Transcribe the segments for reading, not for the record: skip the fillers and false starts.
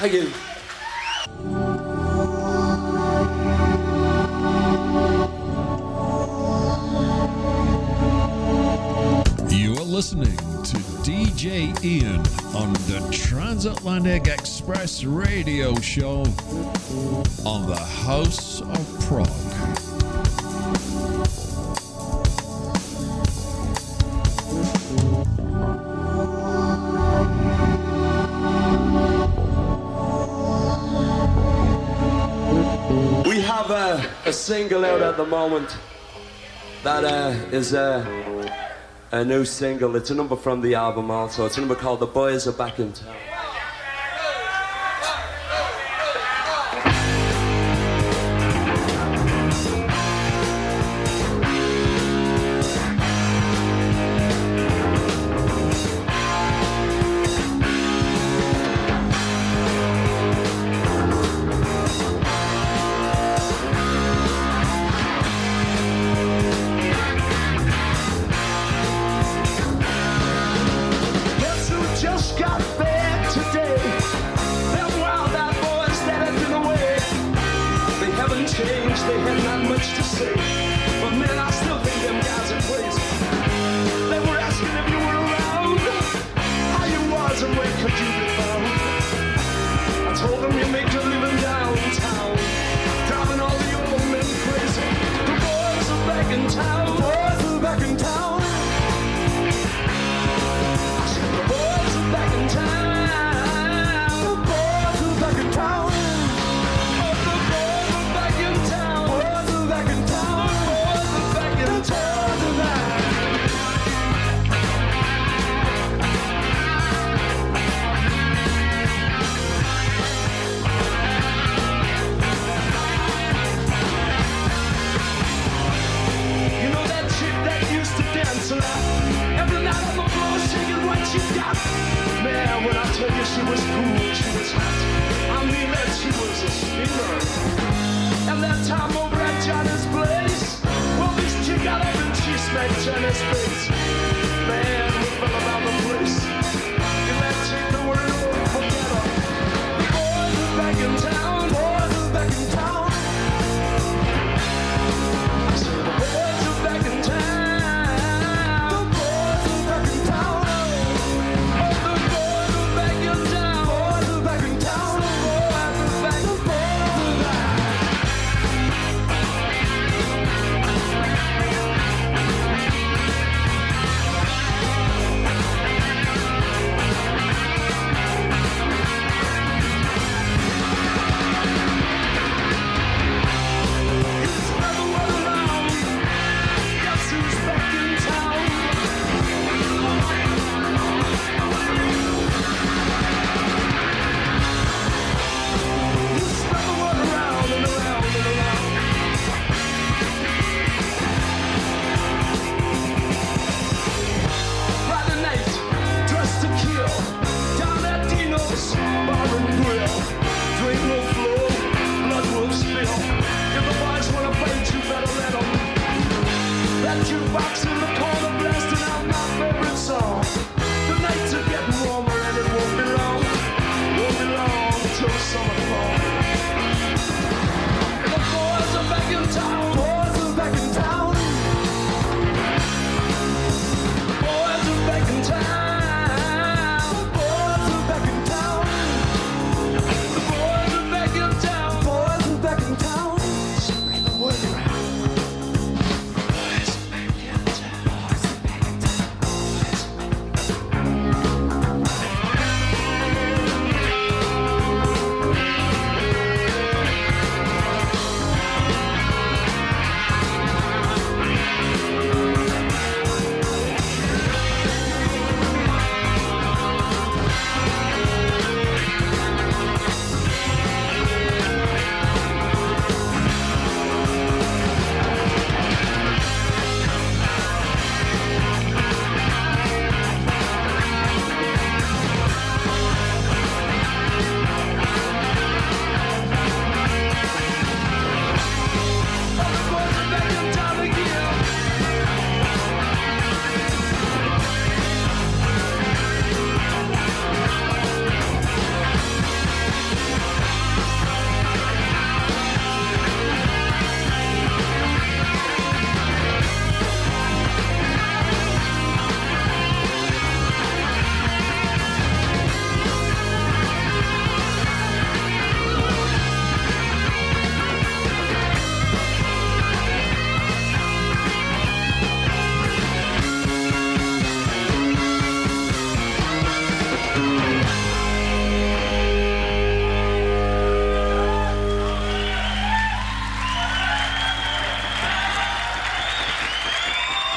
Thank you. You're listening to DJ Ian on the Transatlantic Express radio show on the House of Prog. We have a single out at the moment that is a new single. It's a number from the album also. It's a number called The Boys Are Back in Town.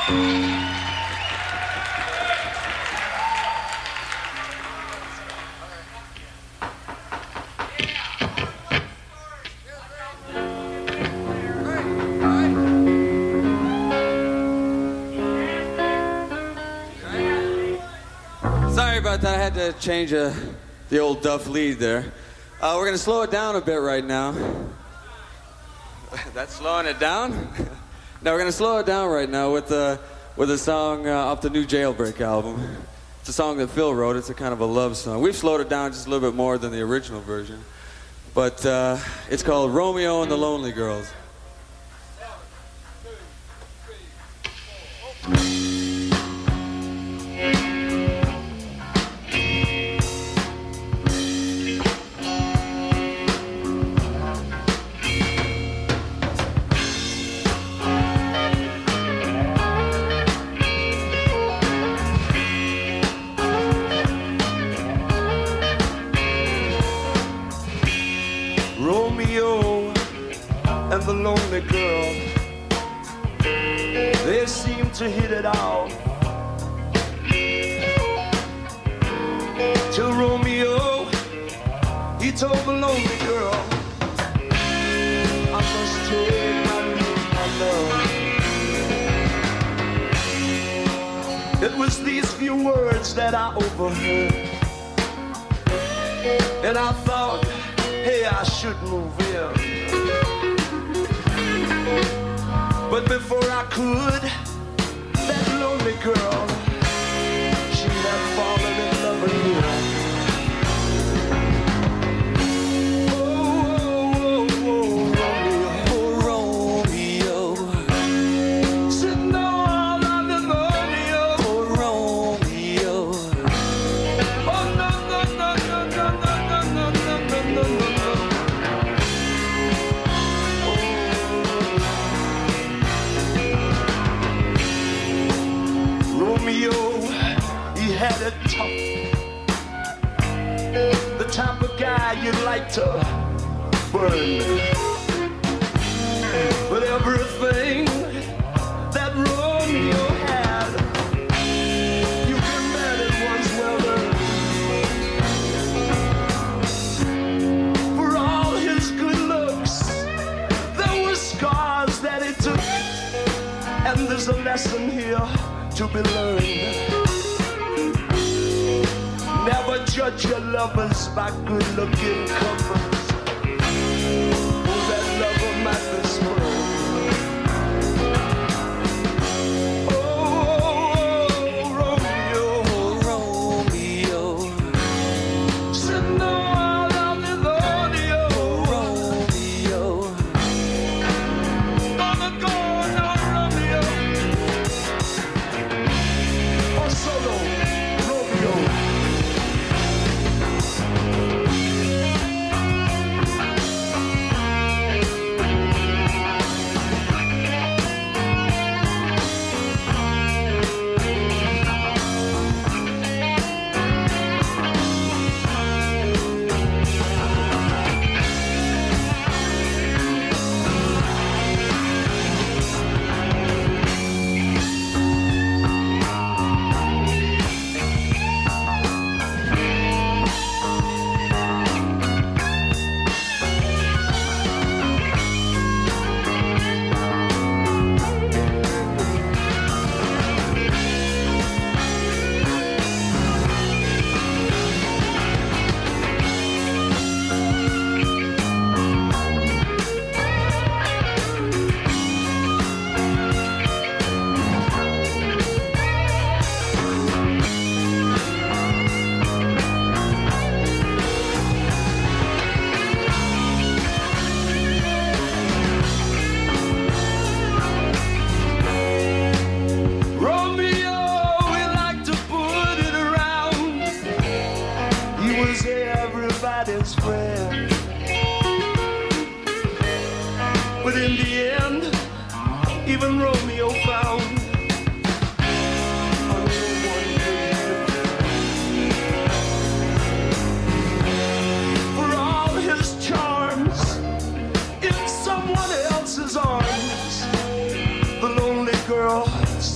Sorry about that. I had to change the old Duff lead there. We're going to slow it down a bit right now. That's slowing it down? No, we're going to slow it down right now with a song off the new Jailbreak album. It's a song that Phil wrote. It's a kind of a love song. We've slowed it down just a little bit more than the original version. But it's called Romeo and the Lonely Girls. Romeo and the lonely girl, they seem to hit it out. Till Romeo, he told the lonely girl, I must take my leave, my love. It was these few words that I overheard, and I thought, hey, I should move in. But before I could, that lonely girl, she had fallen in love again. Oh, oh, oh, Romeo, Romeo, sitting all on the Romeo, oh, Romeo. Oh, no, no, no, no, no, no, no, no, no, no, no. Romeo, he had it tough. The type of guy you'd like to burn. But everything that Romeo had, you can bet it was well earned. For all his good looks, there were scars that he took. And there's a lesson here to be learned. Never judge your lovers by good-looking covers. Oh, that lover might be spoiled. Oh, Romeo, Romeo, sitting all on the rodeo, Romeo, gonna go now, Romeo. Solo, Romeo.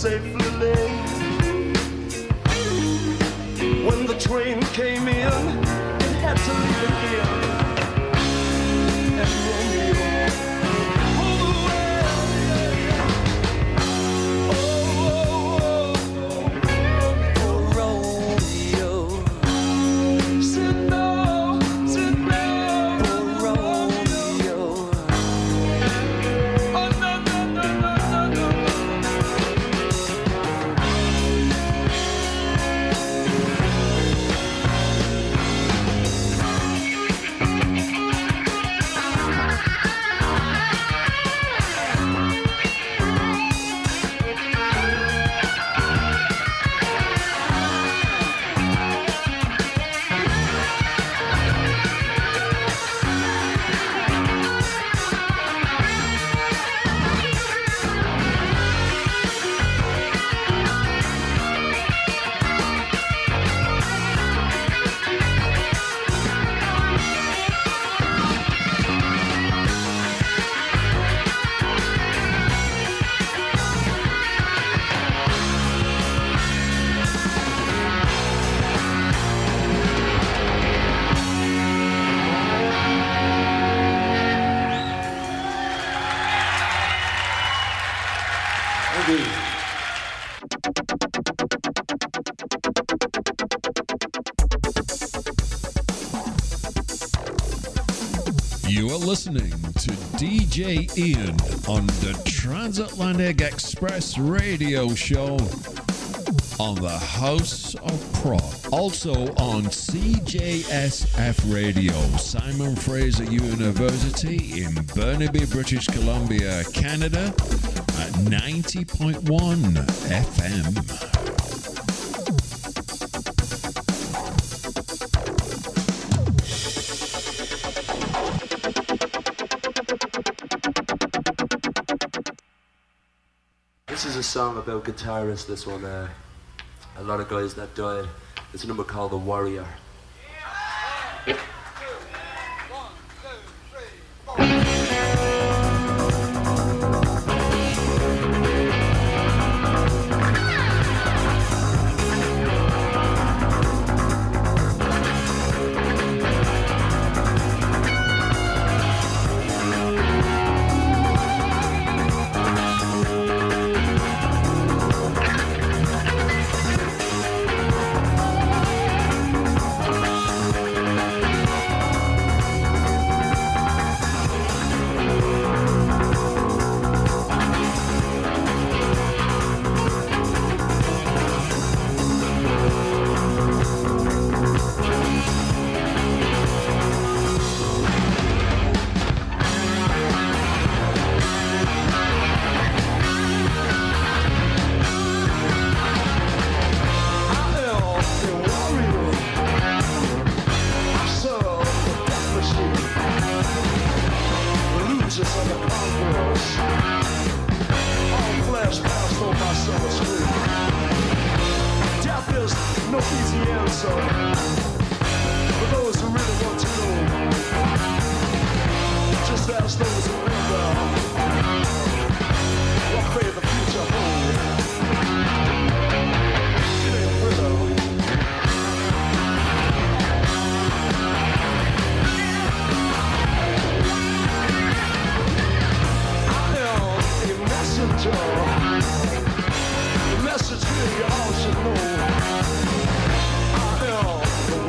safely lay. When the train came in, it had to leave again. And Romeo pulled away. Oh, Romeo said no, said no. Oh, Romeo. Oh, no, no, no, no, no, no. You are listening to DJ Ian on the Transatlantic Express radio show on the House of Prog. Also on CJSF Radio, Simon Fraser University in Burnaby, British Columbia, Canada at 90.1 FM. This is a song about guitarists, this one. A lot of guys that died. It's a number called The Warrior. The message here you all should know. I am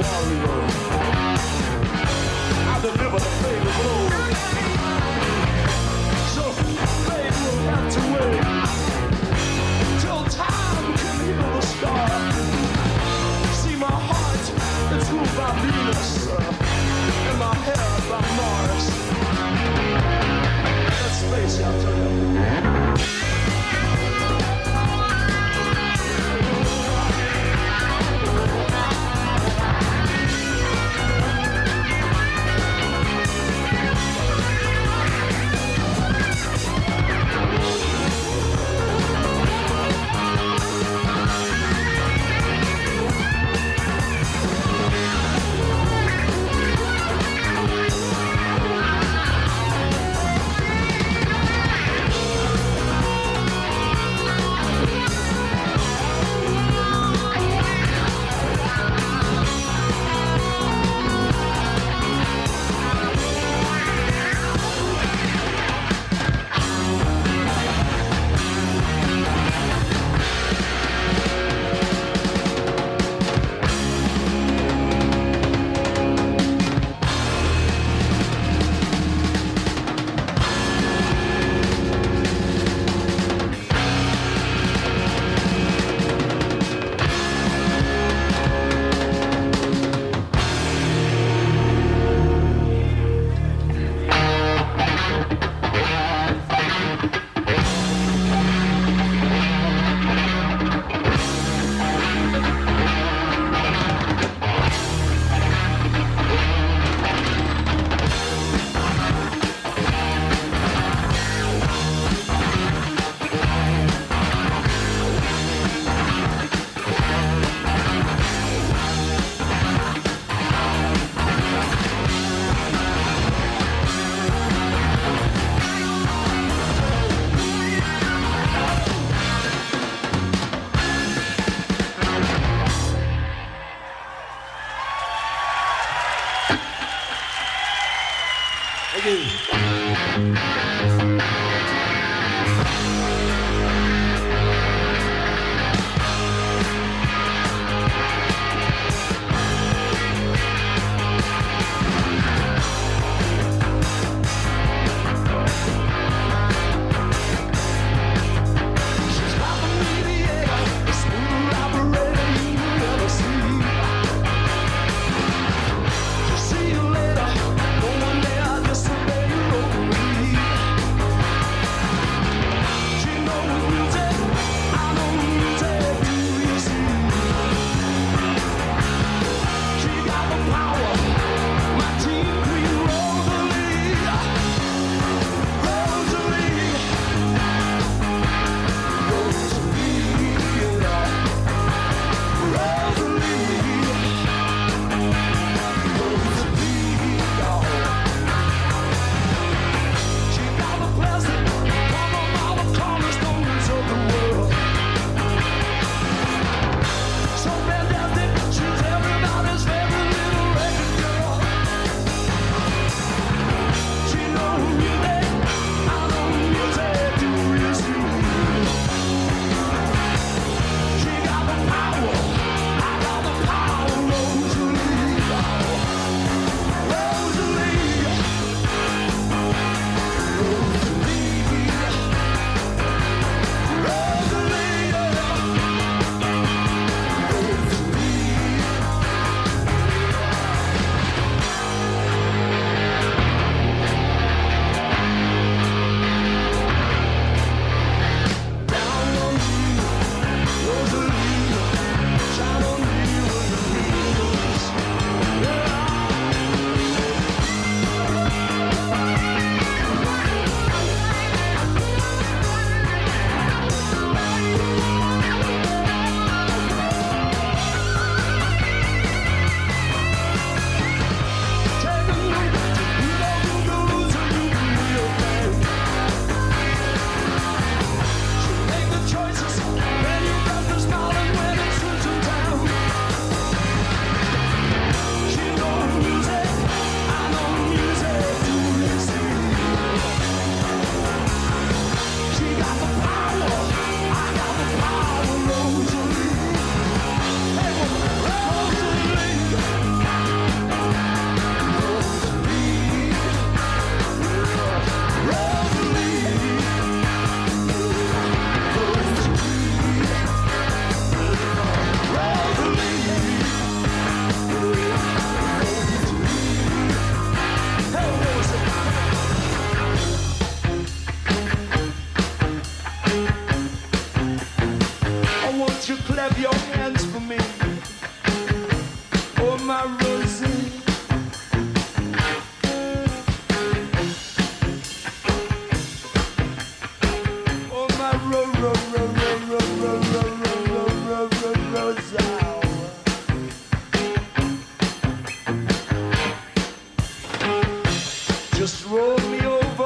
Just roll me over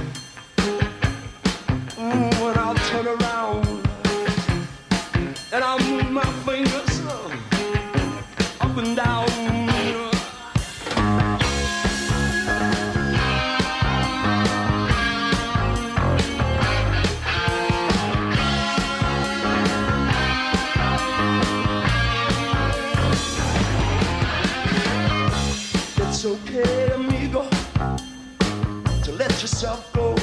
when I'll turn around and I'll move my fingers up and down. It's okay, amigo, to let yourself go,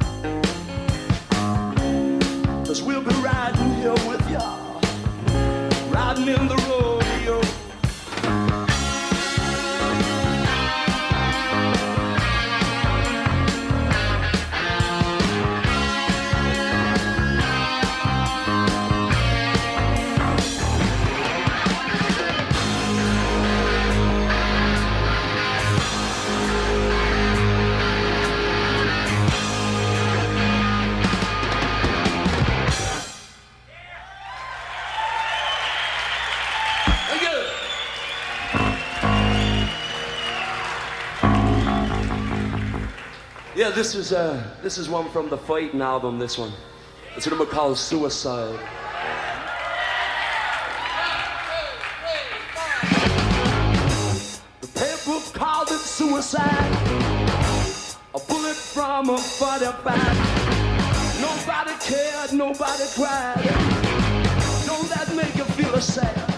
'cause we'll be riding here with ya, riding in the rodeo. Yeah, this is one from the Fighting album, this one. It's a number called Suicide. The paper called it suicide, a bullet from a 45. Nobody cared, nobody cried. Don't that make you feel sad?